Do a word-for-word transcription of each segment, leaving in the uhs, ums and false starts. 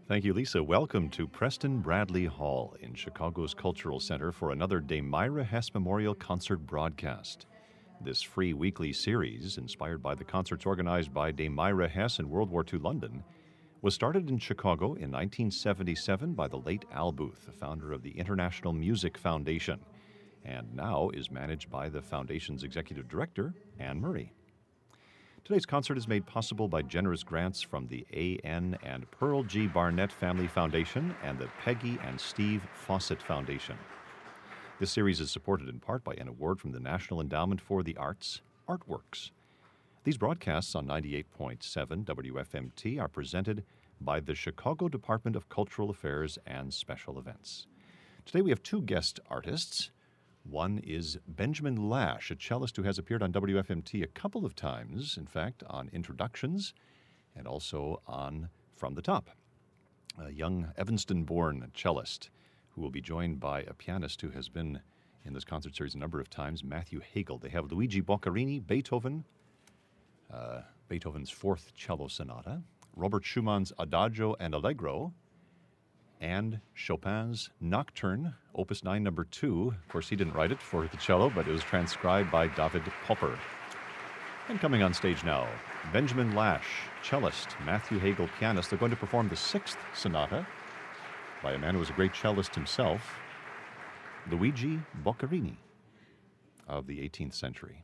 Thank you, Lisa. Welcome to Preston Bradley Hall in Chicago's Cultural Center for another Demira Hess Memorial Concert broadcast. This free weekly series, inspired by the concerts organized by Demira Hess in World War Two London, was started in Chicago in nineteen seventy-seven by the late Al Booth, the founder of the International Music Foundation, and now is managed by the Foundation's executive director, Anne Murray. Today's concert is made possible by generous grants from the A N and Pearl G. Barnett Family Foundation and the Peggy and Steve Fawcett Foundation. This series is supported in part by an award from the National Endowment for the Arts, Artworks. These broadcasts on ninety-eight point seven W F M T are presented by the Chicago Department of Cultural Affairs and Special Events. Today we have two guest artists. One is Benjamin Lash, a cellist who has appeared on W F M T a couple of times, in fact, on introductions and also on From the Top. A young Evanston-born cellist who will be joined by a pianist who has been in this concert series a number of times, Matthew Hagel. They have Luigi Boccherini, Beethoven, uh, Beethoven's Fourth Cello Sonata, Robert Schumann's Adagio and Allegro, and Chopin's Nocturne, Opus nine, number two. Of course, he didn't write it for the cello, but it was transcribed by David Popper. And coming on stage now, Benjamin Lash, cellist, Matthew Hagel, pianist. They're going to perform the Sixth Sonata by a man who was a great cellist himself, Luigi Boccherini of the eighteenth century.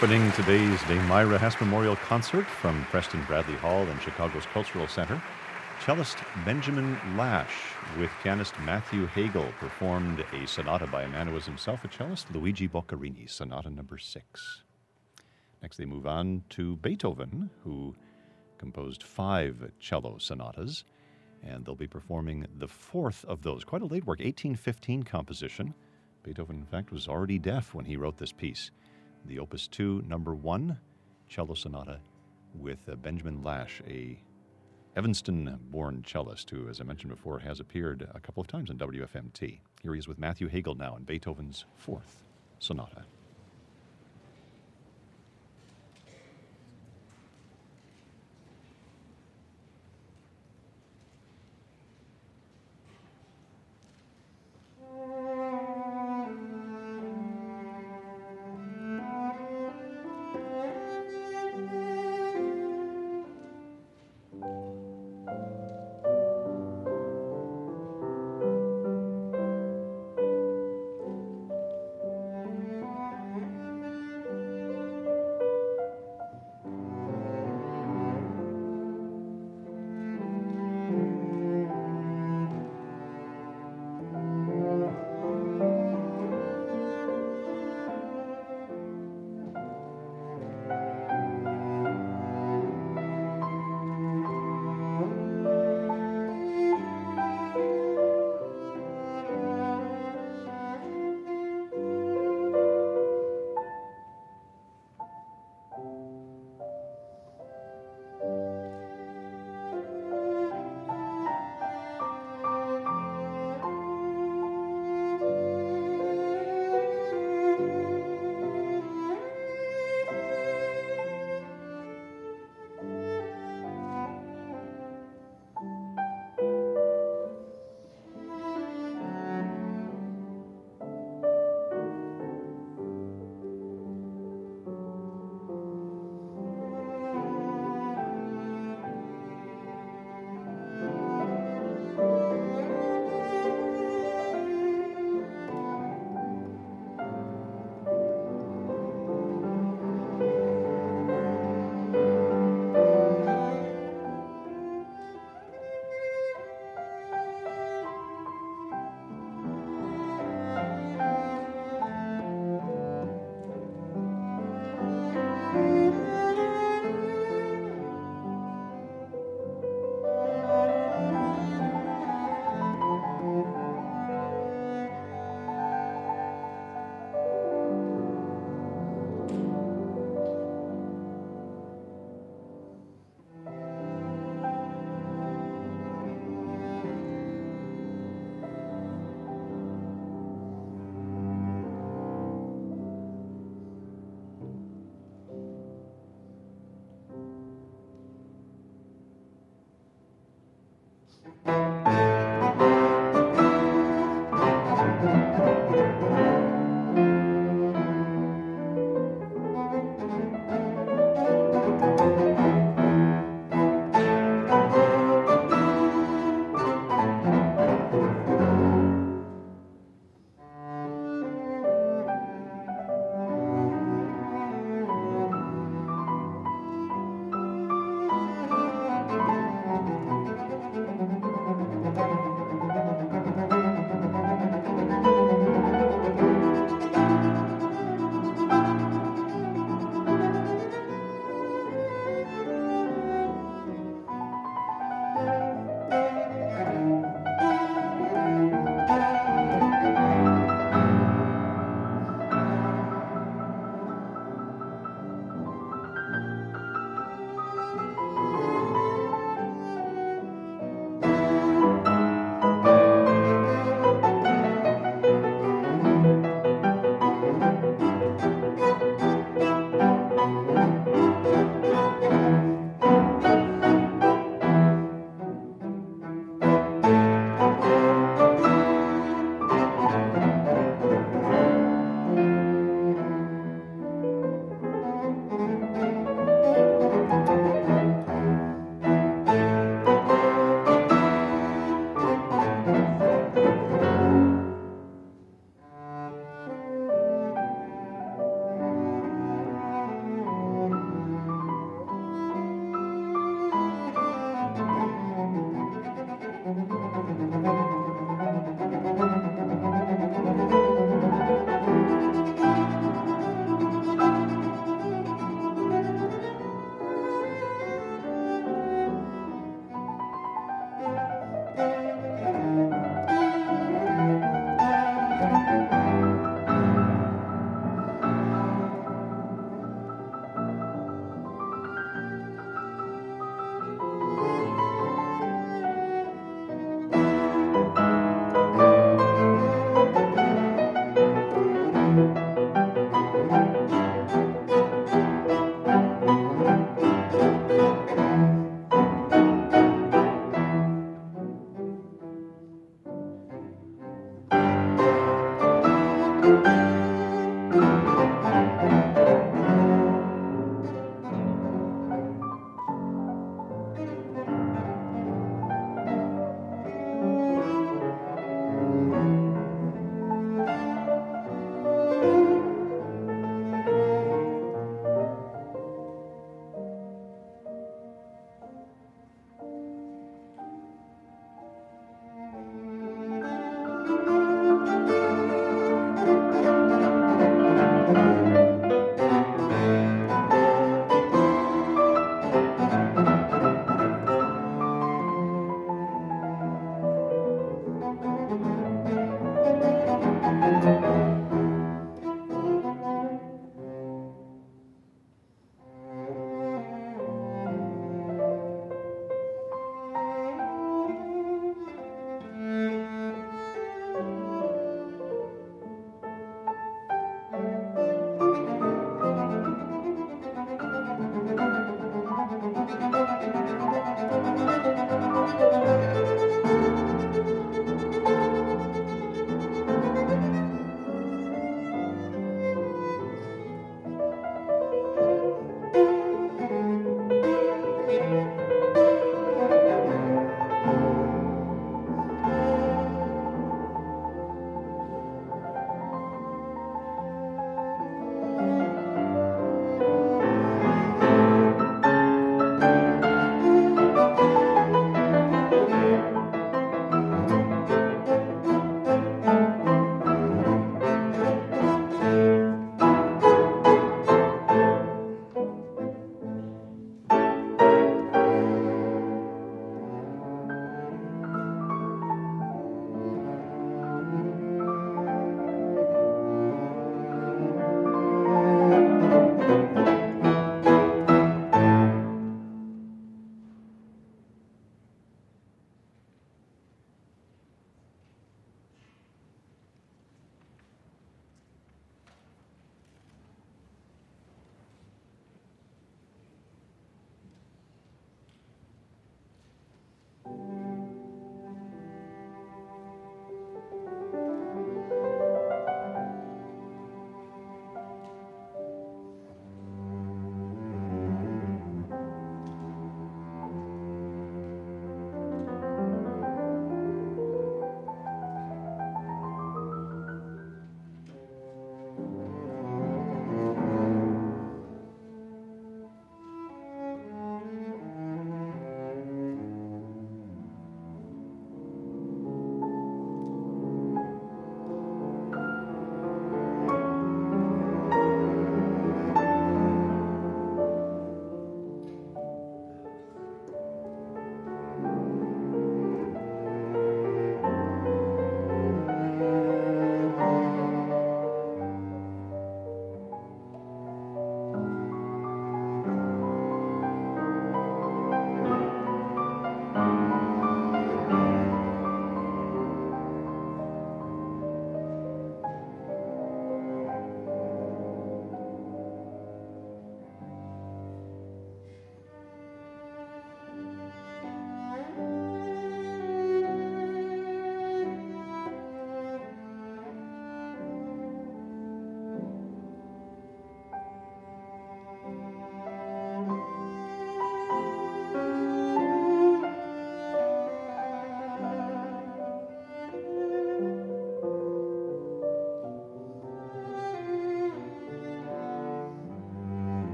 Opening today's Dame Myra Hess Memorial Concert from Preston Bradley Hall and Chicago's Cultural Center, cellist Benjamin Lash with pianist Matthew Hagel performed a sonata by a man who was himself a cellist, Luigi Boccherini, Sonata Number Six. Next, they move on to Beethoven, who composed five cello sonatas, and they'll be performing the fourth of those. Quite a late work, eighteen fifteen composition. Beethoven, in fact, was already deaf when he wrote this piece. The Opus two, Number One, cello sonata with uh, Benjamin Lash, a Evanston-born cellist who, as I mentioned before, has appeared a couple of times on W F M T. Here he is with Matthew Hagel now in Beethoven's fourth sonata.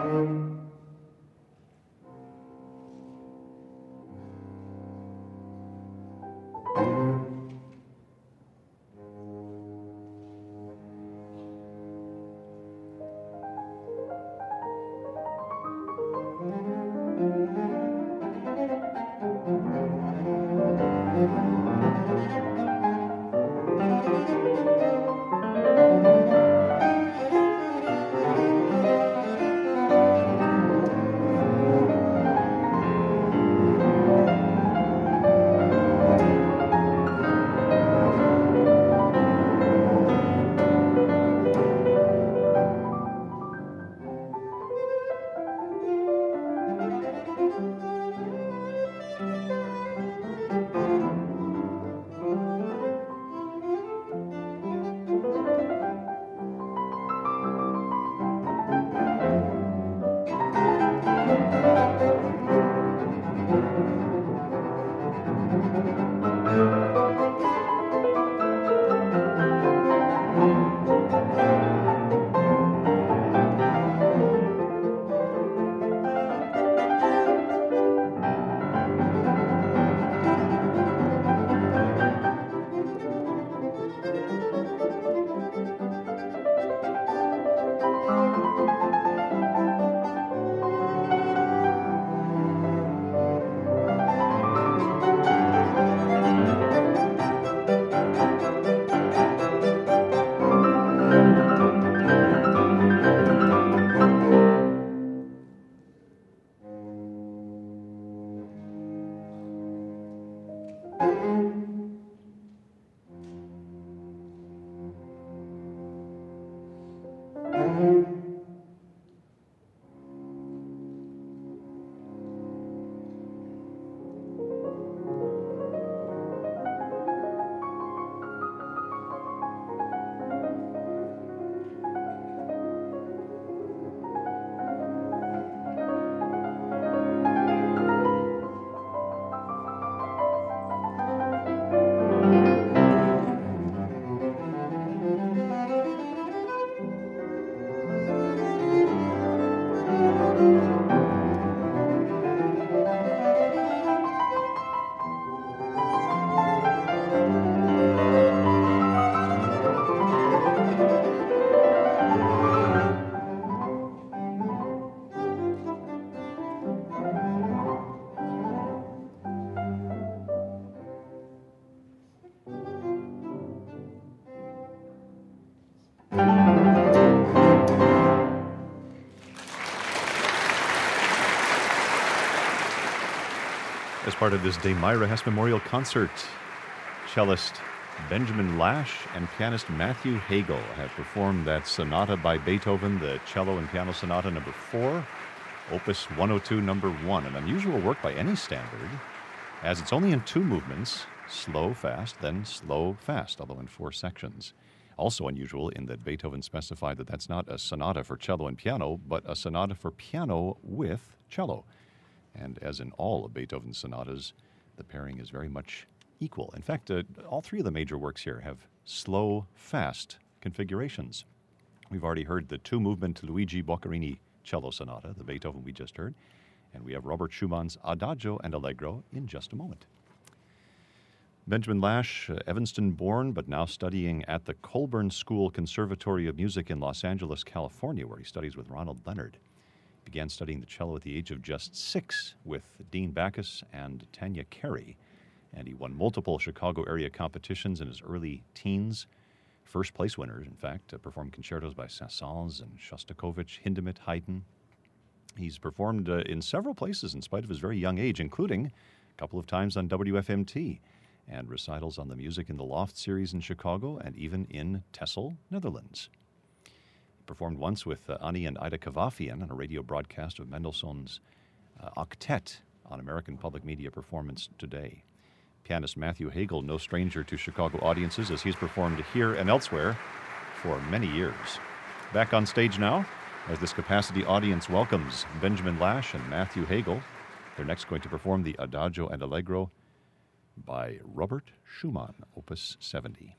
As part of this De Myra Hess Memorial Concert, cellist Benjamin Lash and pianist Matthew Hagel have performed that sonata by Beethoven, the cello and piano sonata number four, opus one oh two number one, an unusual work by any standard, as it's only in two movements, slow, fast, then slow, fast, although in four sections. Also unusual in that Beethoven specified that that's not a sonata for cello and piano, but a sonata for piano with cello. And as in all of Beethoven's sonatas, the pairing is very much equal. In fact, uh, all three of the major works here have slow, fast configurations. We've already heard the two-movement Luigi Boccherini cello sonata, the Beethoven we just heard, and we have Robert Schumann's Adagio and Allegro in just a moment. Benjamin Lash, uh, Evanston-born, but now studying at the Colburn School Conservatory of Music in Los Angeles, California, where he studies with Ronald Leonard. Began studying the cello at the age of just six with Dean Backus and Tanya Carey, and he won multiple Chicago area competitions in his early teens. First place winners, in fact, uh, performed concertos by Saint-Saëns and Shostakovich, Hindemith, Haydn. He's performed uh, in several places in spite of his very young age, including a couple of times on W F M T and recitals on the Music in the Loft series in Chicago and even in Texel, Netherlands. Performed once with uh, Ani and Ida Kavafian on a radio broadcast of Mendelssohn's uh, Octet on American Public Media Performance Today. Pianist Matthew Hagel, no stranger to Chicago audiences, as he's performed here and elsewhere for many years. Back on stage now, as this capacity audience welcomes Benjamin Lash and Matthew Hagel. They're next going to perform the Adagio and Allegro by Robert Schumann, Opus seventy.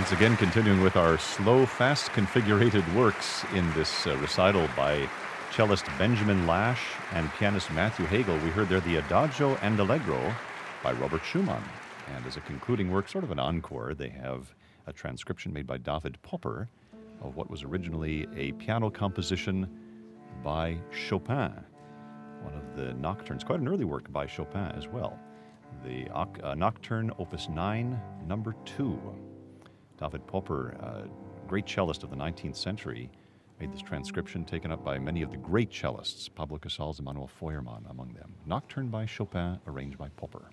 Once again, continuing with our slow, fast configurated works in this uh, recital by cellist Benjamin Lash and pianist Matthew Hagel. We heard there the Adagio and Allegro by Robert Schumann. And as a concluding work, sort of an encore, they have a transcription made by David Popper of what was originally a piano composition by Chopin, one of the nocturnes, quite an early work by Chopin as well. The uh, Nocturne, Opus nine, number two. David Popper, uh, great cellist of the nineteenth century, made this transcription taken up by many of the great cellists, Pablo Casals and Manuel Feuermann among them. Nocturne by Chopin, arranged by Popper.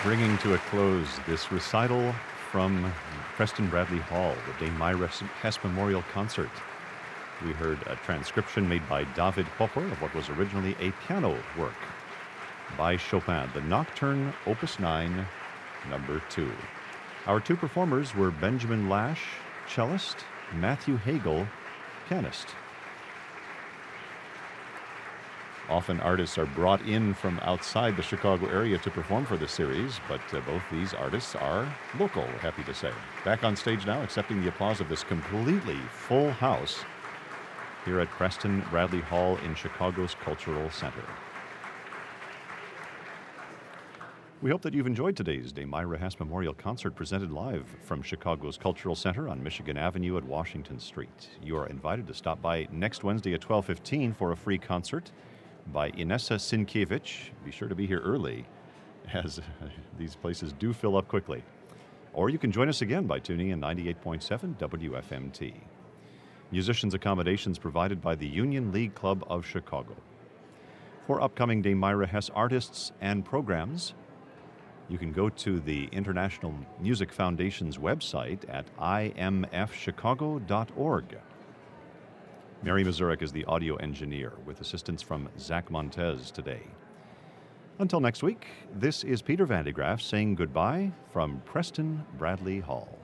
Bringing to a close this recital from Preston Bradley Hall, the Dame Myra Hess Memorial Concert. We heard a transcription made by David Popper of what was originally a piano work by Chopin, the Nocturne, Opus nine, number two. Our two performers were Benjamin Lash, cellist, Matthew Hagel, pianist. Often artists are brought in from outside the Chicago area to perform for the series, but uh, both these artists are local, we're happy to say. Back on stage now, accepting the applause of this completely full house here at Preston Bradley Hall in Chicago's Cultural Center. We hope that you've enjoyed today's Dame Myra Hess Memorial Concert presented live from Chicago's Cultural Center on Michigan Avenue at Washington Street. You are invited to stop by next Wednesday at twelve fifteen for a free concert by Inessa Sienkiewicz. Be sure to be here early, as these places do fill up quickly. Or you can join us again by tuning in ninety-eight point seven W F M T. Musicians' accommodations provided by the Union League Club of Chicago. For upcoming Dame Myra Hess artists and programs, you can go to the International Music Foundation's website at I M F chicago dot org. Mary Mazurek is the audio engineer, with assistance from Zach Montez today. Until next week, this is Peter Van de Graaff saying goodbye from Preston Bradley Hall.